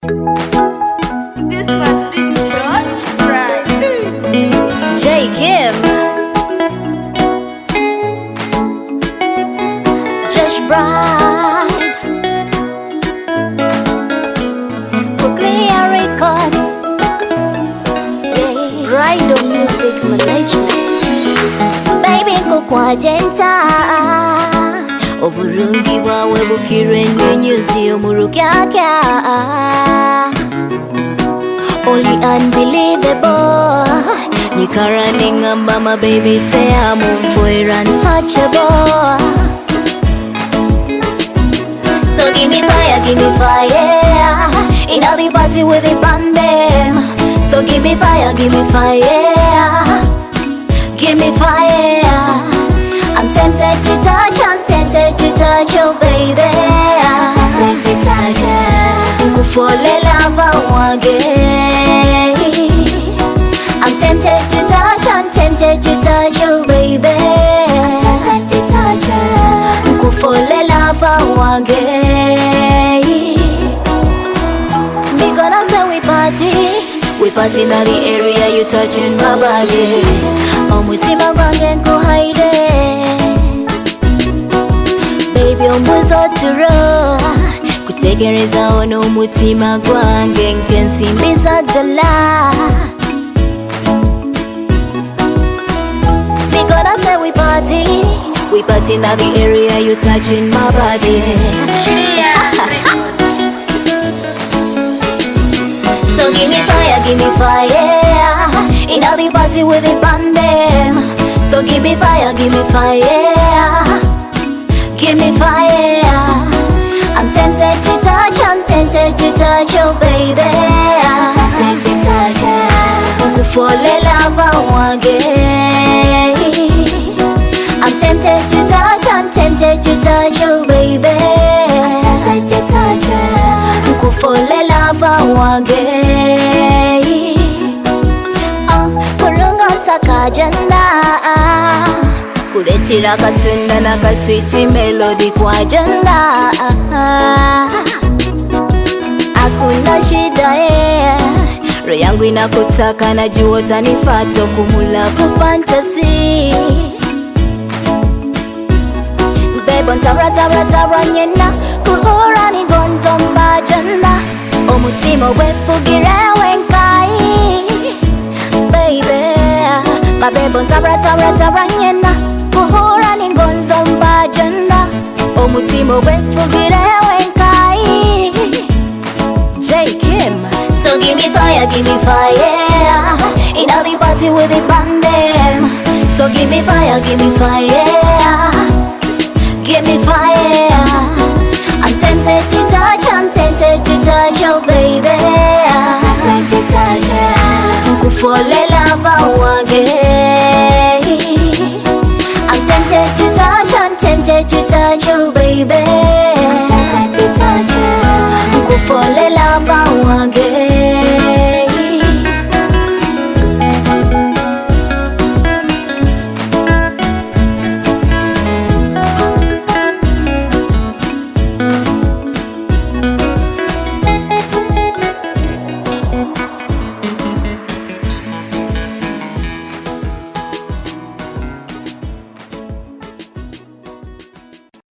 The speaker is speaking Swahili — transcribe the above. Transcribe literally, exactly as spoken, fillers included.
This was been brought right. J Kim, Josh Bride, Nuclear Records, yeah. Bridal Music Management. Baby ko kwa jenta oburungi bwawe bukire nyenyuzi omurukyakya. Only unbelievable. You running ngamba my baby te amo for untouchable. So give me fire, give me fire. In all the party with the bandem. So give me fire, give me fire. Give me fire. I'm tempted to touch, I'm tempted to touch you, baby. I'm tempted to touch you. Go fall in love again. I'm tempted to touch, I'm tempted to touch you, baby. I'm tempted to touch you. Go fall in love again. Me gonna say we party. We party in the area, you touching my body. Omusima gwange nkuhaire. Baby ombuzo turo. Kutegereza ono mutima gwange nkensimbiza jala. Me gonna say we party. We party in the area, you touching my body. So give me fire, give me fire. In all the party with the bandem. So give me fire, give me fire. Give me fire. I'm tempted to touch, I'm tempted to touch you, baby. I'm tempted to touch you. To fall in love again. I'm tempted to touch, I'm tempted to touch you, baby. I'm tempted to touch you. To fall in love again. Uh, kurunga sakajanda. Kuletira katunda na kasweeti melody kwa janda. Hakuna shida eh. Roho yangu inakutaka najua utanifuata kumula ku fantasy. Bebo ntabra tabra tabra nyena kuhura ni gonzo mbajanda. Omutima wefugire wenkai. Baby, my bebo ntabra tabra tabra nyena kuhura ni gonzo mbajanda. Omutima wefugire wenkai. J Kim. So give me fire, give me fire. In all the party with the bandem. So give me fire, give me fire. Give me fire. I'm tempted to touch, I'm tempted to touch you, baby. I'm tempted to touch you. Go fall in love again. I'm tempted to touch, I'm tempted to touch you, baby. I'm tempted to touch you. Go fall in